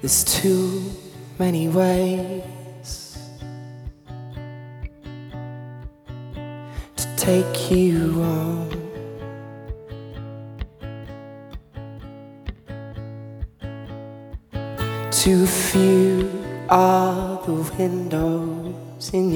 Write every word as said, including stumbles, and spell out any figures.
There's too many ways to take you on. Too few are the windows in